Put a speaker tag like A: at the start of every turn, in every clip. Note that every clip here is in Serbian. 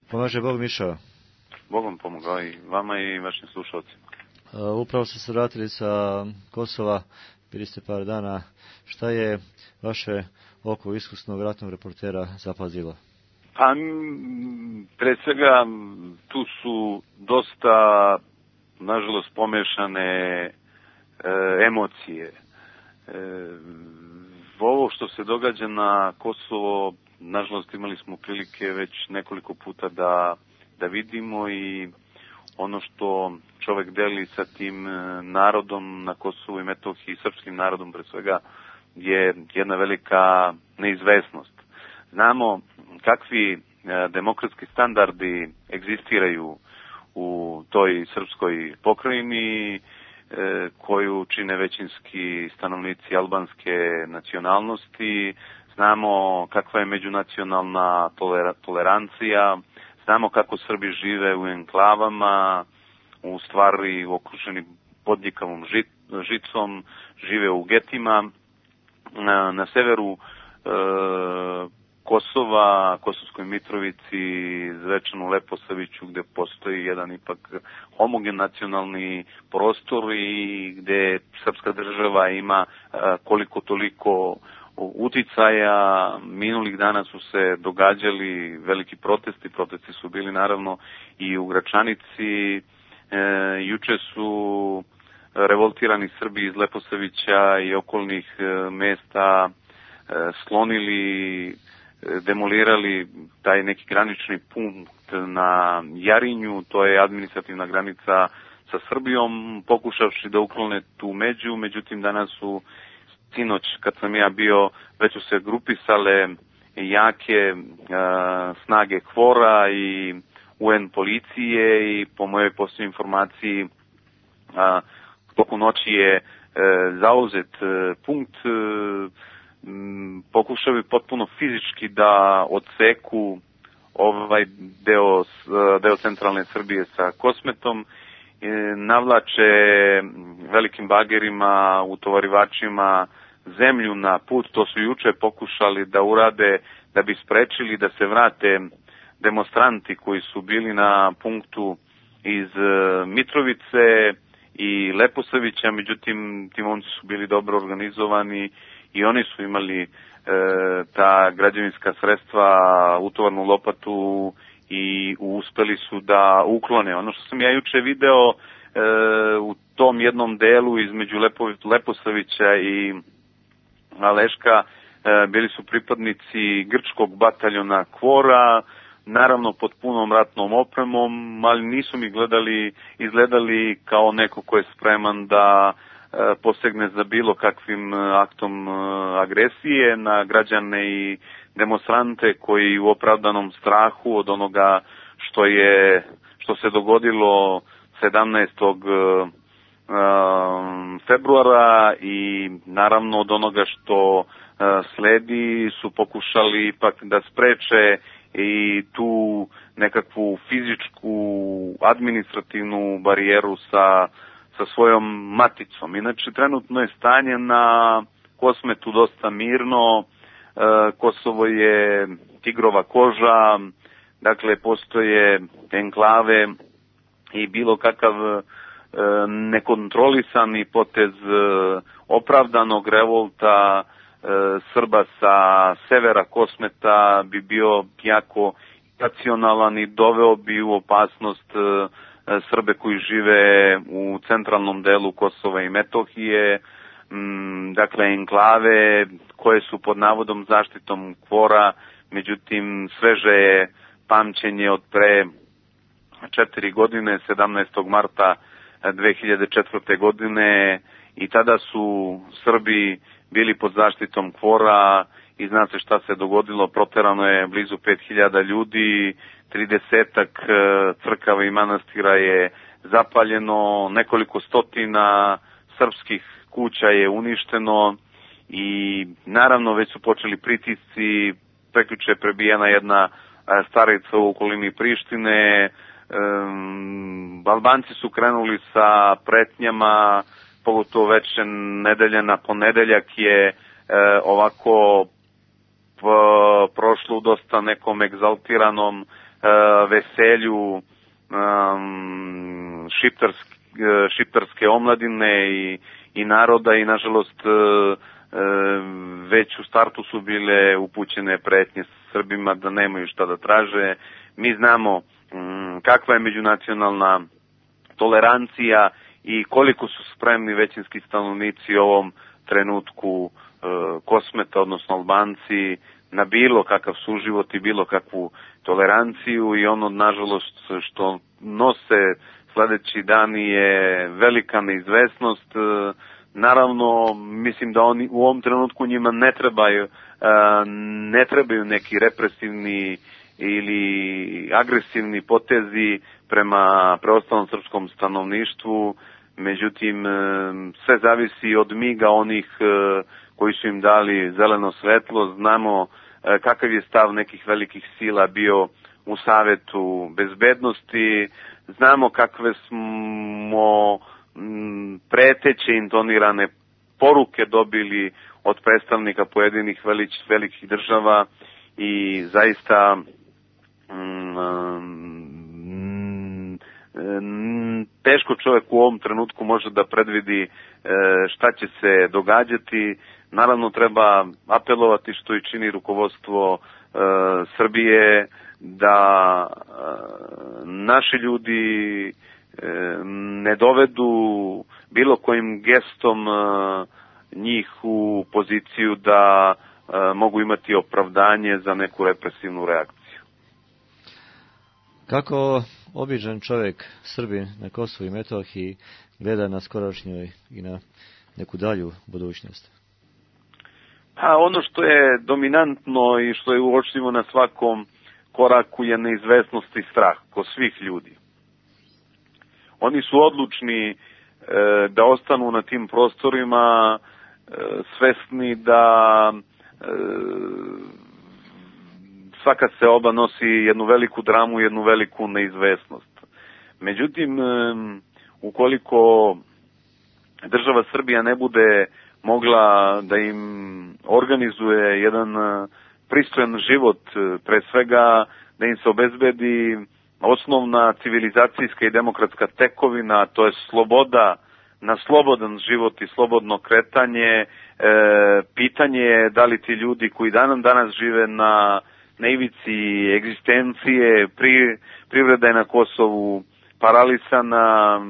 A: Pomaže Bog, Mišo.
B: Bogom pomogao i vama i vašim slušalcima.
A: Upravo ste se vratili sa Kosova, bili ste par dana. Šta je vaše oko iskusnog ratnog reportera zapazilo?
B: Pa, pre svega, tu su dosta, nažalost, pomešane emocije. Ovo što se događa na Kosovo, nažalost, imali smo prilike već nekoliko puta da vidimo i ono što čovek deli sa tim narodom na Kosovu i Metohiji, srpskim narodom pre svega, je jedna velika neizvesnost. Znamo kakvi demokratski standardi egzistiraju u toj srpskoj pokrajini, koju čine većinski stanovnici albanske nacionalnosti. Znamo kakva je međunacionalna tolerancija, znamo kako Srbi žive u enklavama, u stvari okruženi bodljikavom žicom, žive u getima. Na severu Kosova, Kosovskoj Mitrovici, Zvečanu, Leposaviću, gde postoji jedan ipak homogen nacionalni prostor i gde srpska država ima koliko toliko uticaja. Minulih dana su se događali veliki protesti su bili naravno i u Gračanici. Juče su revoltirani Srbi iz Leposavića i okolnih mesta sklonili, demolirali taj neki granični punkt na Jarinju, to je administrativna granica sa Srbijom, pokušavši da uklone tu među, međutim danas su, sinoć kad sam ja bio, već su se grupisale jake snage KFOR-a i UN policije i po mojoj posljednjoj informaciji toku noći je zauzet punkt. Pokušaju potpuno fizički da odseku ovaj deo centralne Srbije sa Kosmetom, navlače velikim bagerima, utovarivačima zemlju na put. To su juče pokušali da urade da bi sprečili da se vrate demonstranti koji su bili na punktu iz Mitrovice i Leposavića, međutim ti momci su bili dobro organizovani i oni su imali ta građevinska sredstva, utovarnu lopatu i uspeli su da uklone. Ono što sam ja juče video u tom jednom delu između Leposavića i Aleška bili su pripadnici grčkog bataljona KFOR-a, naravno pod punom ratnom opremom, ali nisu mi izgledali kao neko ko je spreman da posegne za bilo kakvim aktom agresije na građane i demonstrante koji u opravdanom strahu od onoga što se dogodilo 17. februara i naravno od onoga što sledi su pokušali ipak da spreče i tu nekakvu fizičku, administrativnu barijeru sa svojom maticom. Inače, trenutno je stanje na Kosmetu dosta mirno, Kosovo je tigrova koža, dakle postoje enklave i bilo kakav nekontrolisani potez opravdanog revolta Srba sa severa Kosmeta bi bio jako racionalan i doveo bi u opasnost Srbe koji žive u centralnom delu Kosova i Metohije, dakle enklave koje su pod navodom zaštitom KFOR-a, međutim sveže je pamćenje od pre 4 godine, 17. marta 2004. godine i tada su Srbi bili pod zaštitom KFOR-a i zna se šta se dogodilo, proterano je blizu 5000 ljudi, 30-ak crkava i manastira je zapaljeno, nekoliko stotina srpskih kuća je uništeno i naravno već su počeli pritisci, prekjuče je prebijena jedna starica u okolini Prištine, Albanci su krenuli sa pretnjama, pogotovo već nedelja na ponedeljak je ovako prošlo u dosta nekom egzaltiranom veselju šiptarske omladine i naroda i nažalost već u startu su bile upućene pretnje Srbima da nemaju šta da traže. Mi znamo kakva je međunacionalna tolerancija i koliko su spremni većinski stanovnici u ovom trenutku Kosmeta, odnosno Albanci, na bilo kakav suživot i bilo kakvu toleranciju i ono, nažalost, što nose sledeći dani je velika neizvesnost. Naravno, mislim da oni u ovom trenutku njima ne trebaju neki represivni ili agresivni potezi prema preostalom srpskom stanovništvu, međutim, sve zavisi od miga onih koji su im dali zeleno svetlo. Znamo kakav je stav nekih velikih sila bio u Savetu bezbednosti, znamo kakve smo preteće intonirane poruke dobili od predstavnika pojedinih velikih država i zaista teško čovjek u ovom trenutku može da predvidi šta će se događati. Naravno treba apelovati, što i čini rukovodstvo Srbije, da naši ljudi ne dovedu bilo kojim gestom njih u poziciju da mogu imati opravdanje za neku represivnu reakciju.
A: Kako običan čovjek, Srbin na Kosovu i Metohiji, gleda na skorašnjoj i na neku dalju budućnost?
B: Pa ono što je dominantno i što je uočljivo na svakom koraku je neizvesnost i strah kod svih ljudi. Oni su odlučni da ostanu na tim prostorima, svesni da svaka seoba nosi jednu veliku dramu, jednu veliku neizvesnost. Međutim, ukoliko država Srbija ne bude mogla da im organizuje jedan pristojan život, pre svega da im se obezbedi osnovna civilizacijska i demokratska tekovina, to je sloboda na slobodan život i slobodno kretanje, pitanje je da li ti ljudi koji danas žive na ivici egzistencije, privreda je na Kosovu paralisana,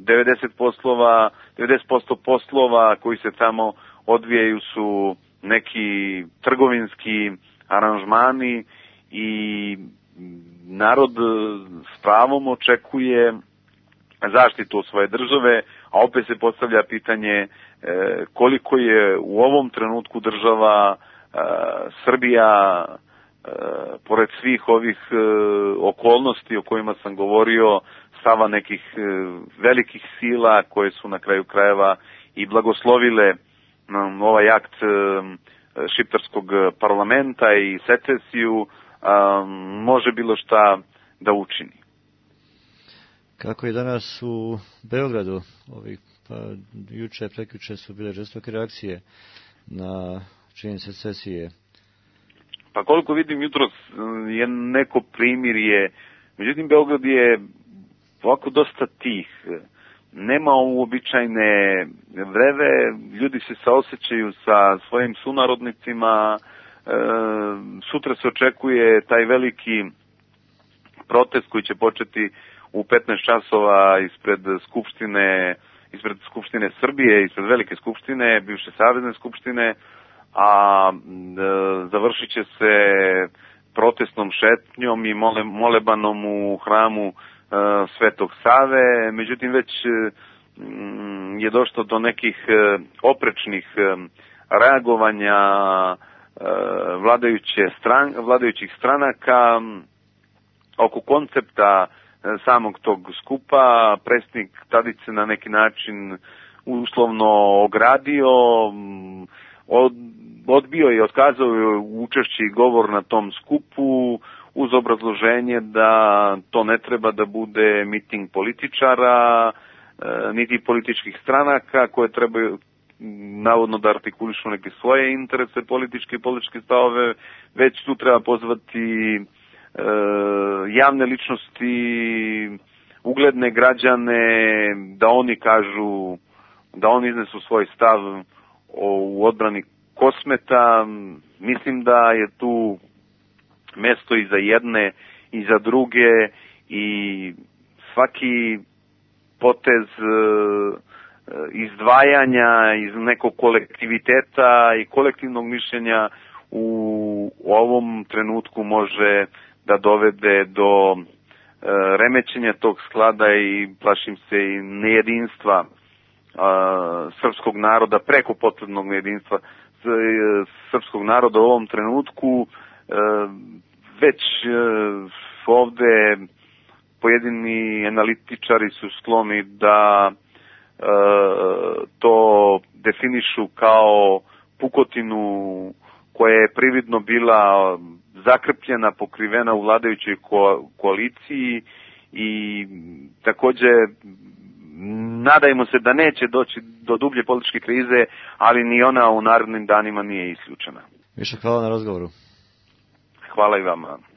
B: 90% poslova koji se tamo odvijaju su neki trgovinski aranžmani i narod s pravom očekuje zaštitu svoje države, a opet se postavlja pitanje koliko je u ovom trenutku država Srbija, pored svih ovih okolnosti o kojima sam govorio, stava nekih velikih sila koje su na kraju krajeva i blagoslovile ovaj akt šiptarskog parlamenta i secesiju, može bilo šta da učini.
A: Kako je danas u Beogradu, juče, prekjuče su bile žestoke reakcije na činjenice secesije?
B: Pa koliko vidim jutros je neko primirje, međutim Beograd je ovako dosta tih, nema uobičajene vreve, ljudi se saosećaju sa svojim sunarodnicima, sutra se očekuje taj veliki protest koji će početi u 15 časova ispred Skupštine Srbije, ispred Velike skupštine, bivše Savezne skupštine, a završit će se protestnom šetnjom i molebanom u hramu Svetog Save. Međutim, već je došlo do nekih oprečnih reagovanja vladajućih stranaka oko koncepta samog tog skupa. Predsjednik Tadić se na neki način uslovno ogradio, odbio i otkazao učešće i govor na tom skupu uz obrazloženje da to ne treba da bude miting političara, niti političkih stranaka koje trebaju navodno da artikulišu neke svoje interese političke i političke stavove, već tu treba pozvati javne ličnosti, ugledne građane, da oni kažu, da oni iznesu svoj stav u odbrani Kosmeta. Mislim da je tu mesto i za jedne i za druge i svaki potez izdvajanja iz nekog kolektiviteta i kolektivnog mišljenja u ovom trenutku može da dovede do remećenja tog sklada i plašim se i nejedinstva srpskog naroda, preko potrebnog nejedinstva srpskog naroda u ovom trenutku. Već ovde pojedini analitičari su skloni da to definišu kao pukotinu koja je prividno bila zakrpljena, pokrivena u vladajućoj koaliciji i takođe nadajmo se da neće doći do dublje političke krize, ali ni ona u narednim danima nije isključena.
A: Više hvala na razgovoru.
B: Hvala i vama.